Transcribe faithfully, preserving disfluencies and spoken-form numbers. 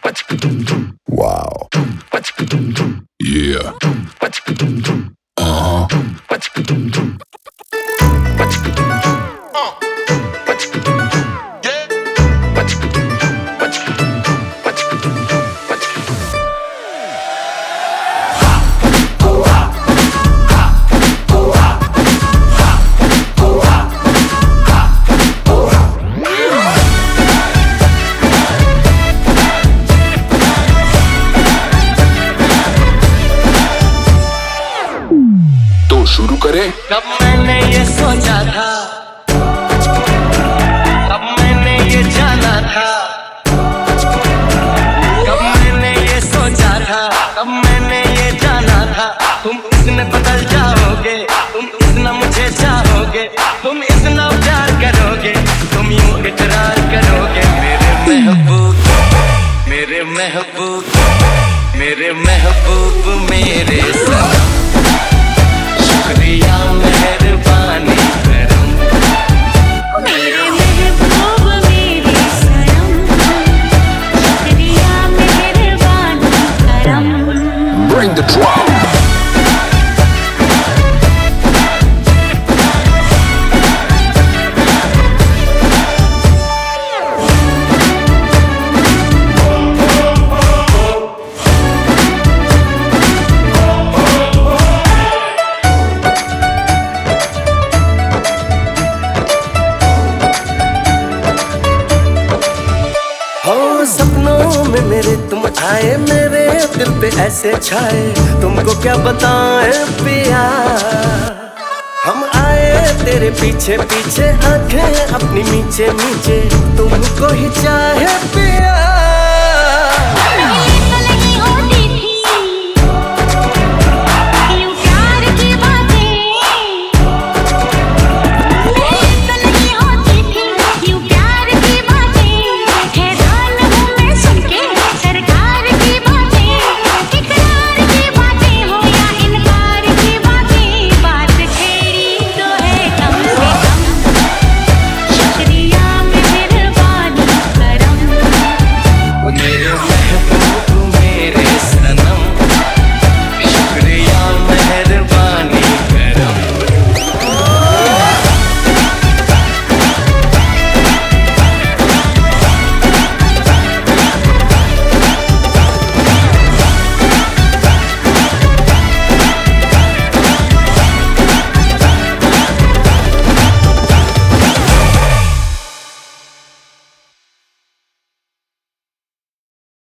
Wow. Yeah. Uh-huh. तो शुरू करें। कब मैंने ये सोचा था, कब मैंने ये जाना था, कब मैंने ये सोचा था, कब मैंने ये जाना था। तुम इसमें बदल जाओगे, तुम इतना मुझे चाहोगे, तुम इतना प्यार करोगे, तुम यूं इकरार करोगे। मेरे महबूब, मेरे महबूब, मेरे महबूब, मेरे सनम, शुक्रिया मेहरबानी करम। मेरे महबूब मेरे सनम, शुक्रिया मेहरबानी करम। Bring the drum. सपनों में मेरे तुम आए, मेरे दिल पे ऐसे छाए, तुमको क्या बताएं पिया। हम आए तेरे पीछे पीछे, आंखें अपनी मीचे मीचे, तुमको ही चाहे पिया।